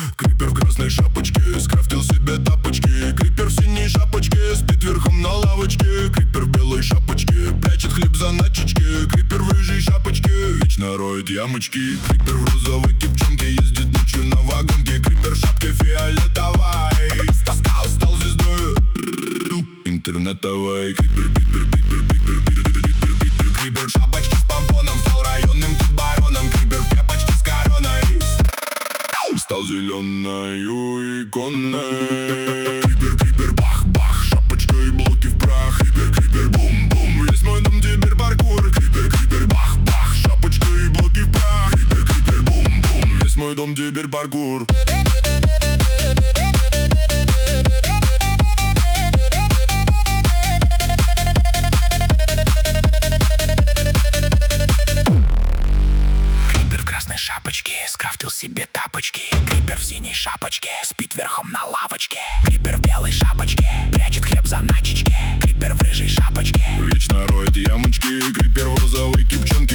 Крипер в красной шапочке скрафтил себе тапочки. Крипер в синей шапочке спит верхом на лавочке. Крипер в белой шапочке прячет хлеб за начечки. Крипер в рыжей шапочке вечно роет ямочки. Крипер в розовой кепчонке ездит ночью на вагонке. Крипер в шапке фиолетовой стал звездой интернетовой. Крипер, крипер, крипер, крипер, крипер, крипер. Крипер в шапочке с помпоном стал районным тут бароном. Крипер в кепочке с короной стал зеленою иконой. Крипер, крипер, бах, бах, шапочка и блоки в прах. Крипер, крипер, бум, бум, весь мой дом теперь паркур. Крипер, крипер, бах, бах, шапочка и блоки в прах. Крипер, крипер, бум, бум, весь мой дом теперь паркур. Шапочки, скрафтил себе тапочки. Крипер в синей шапочке спит верхом на лавочке. Крипер в белой шапочке прячет хлеб за начечки. Крипер в рыжей шапочке вечно роет ямочки. Крипер в розовой кепчонке